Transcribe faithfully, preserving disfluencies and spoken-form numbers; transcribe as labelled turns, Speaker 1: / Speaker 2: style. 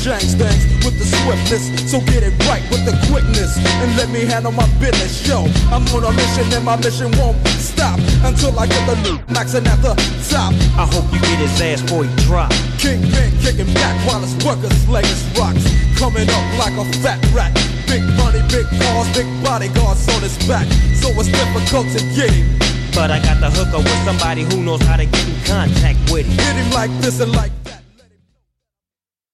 Speaker 1: change things with the swiftness. So get it right with the quickness and let me handle my business. Yo, I'm on a mission and my mission won't stop until I get the new maxing at the top.
Speaker 2: I hope you get his ass before he drop.
Speaker 1: Kingpin kicking back while his workers slaying rocks. Coming up like a fat rat. Big money, big cars, big bodyguards on his back. So it's difficult to get him.
Speaker 2: But I got the hooker with somebody who knows how to get in contact with him.
Speaker 1: Hit him like this and like